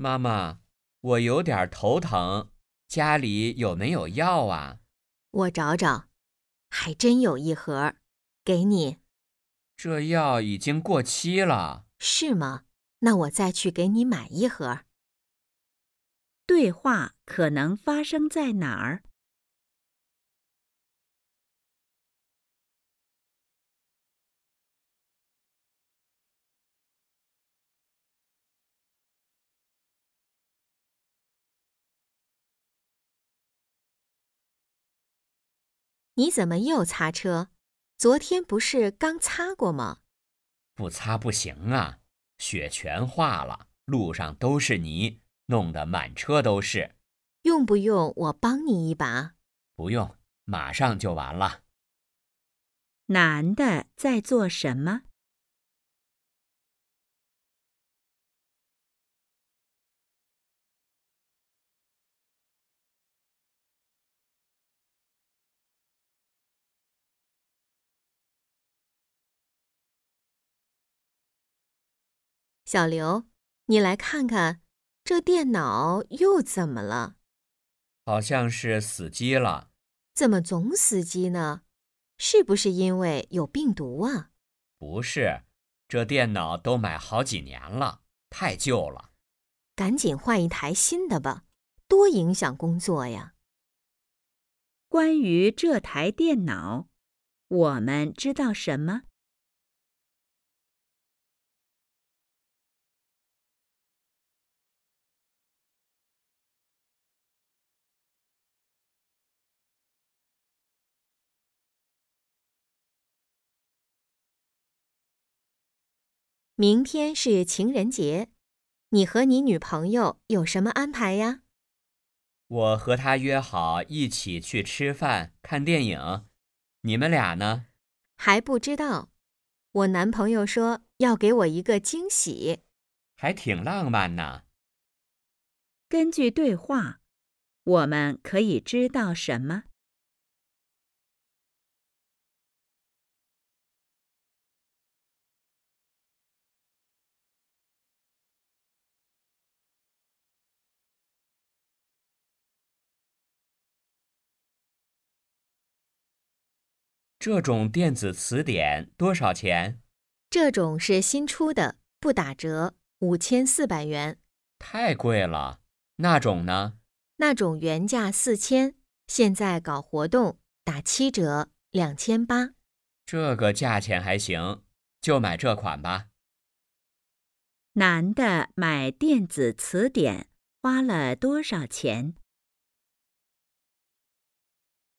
妈妈，我有点头疼，家里有没有药啊？ 我找找，还真有一盒，给你。 这药已经过期了。 是吗？那我再去给你买一盒。 对话可能发生在哪儿？ 你怎么又擦车？昨天不是刚擦过吗？ 不擦不行啊，雪全化了，路上都是泥，弄得满车都是。 用不用我帮你一把？ 不用，马上就完了。 男的在做什么？ 小刘，你来看看，这电脑又怎么了？ 好像是死机了。 怎么总死机呢？是不是因为有病毒啊？ 不是，这电脑都买好几年了，太旧了。 赶紧换一台新的吧，多影响工作呀！ 关于这台电脑，我们知道什么？ 明天是情人节，你和你女朋友有什么安排呀？ 我和他约好一起去吃饭、看电影。你们俩呢？ 还不知道。我男朋友说要给我一个惊喜。 还挺浪漫呢。 根据对话，我们可以知道什么？ 这种电子词典多少钱？ 这种是新出的，不打折，5400元。 太贵了。那种呢？ 那种原价4000，现在搞活动打7折，2800。 这个价钱还行，就买这款吧。 男的买电子词典花了多少钱？